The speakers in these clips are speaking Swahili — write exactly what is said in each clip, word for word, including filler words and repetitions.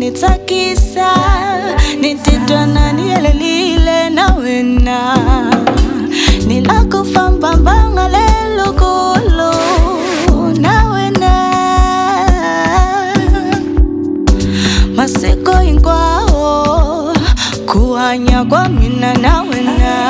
unanitakisa, nititwa nani yelelile na wena nilakufa mbambanga lelo kolo na wena masiko ingwao kuhanya kwa mina na wena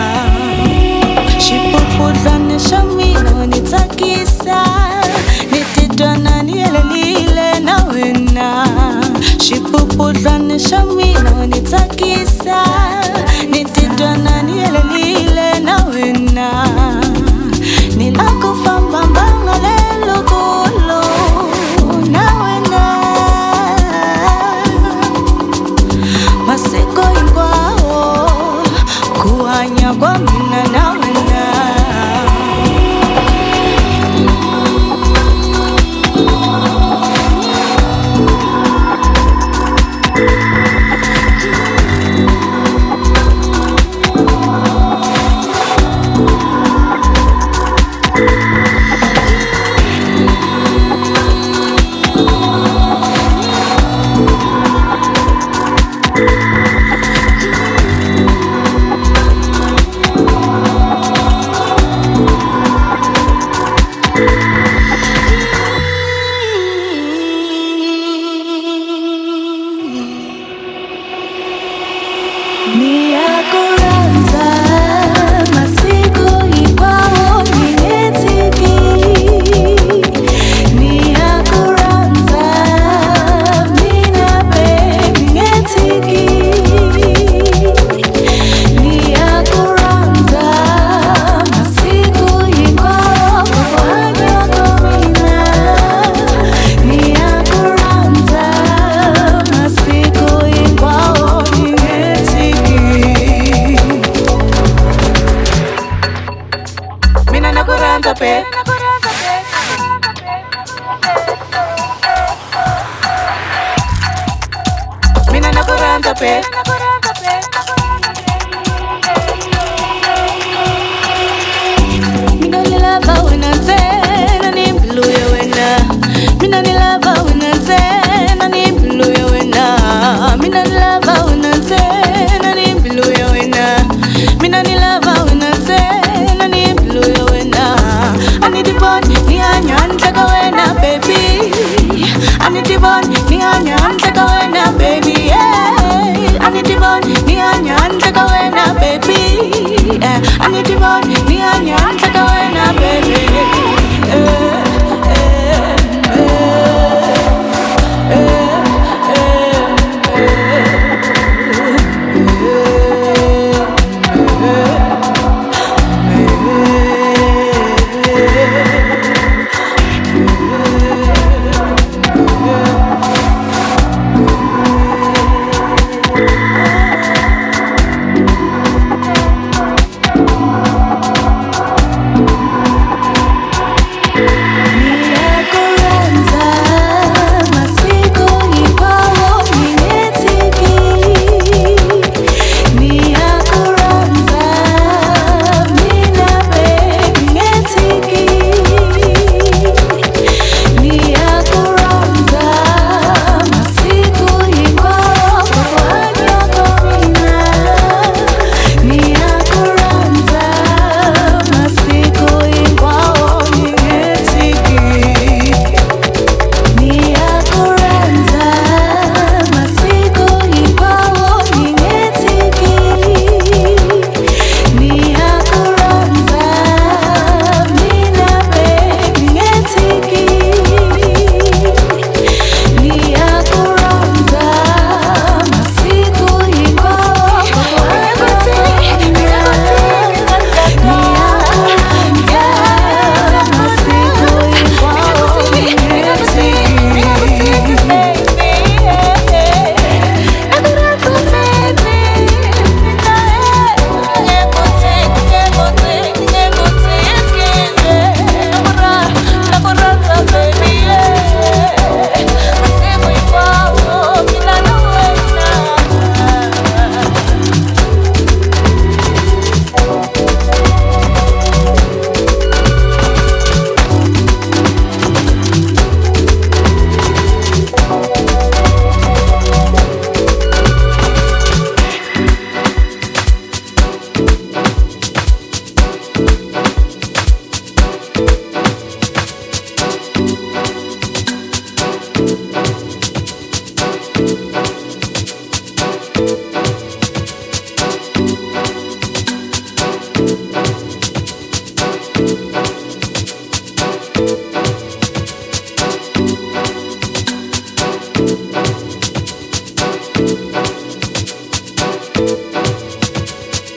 shipupudlane shamina unitakisa nititwa nani yelelile na wena shipupudlane shamina unitakisa nititwa nani yelelile na wena nilakufa mbambanga lelo kolo na wena masiko ingwao kuhanya kwa mina na wena Niyakuranza masiko ikwao ningetiki Niyakuranza mina baby ningetiki Niyakuranza masiko ikwao kuhanya komina Niyakuranza masiko ikwao Mina nakuranza pe Mina nakuranza pe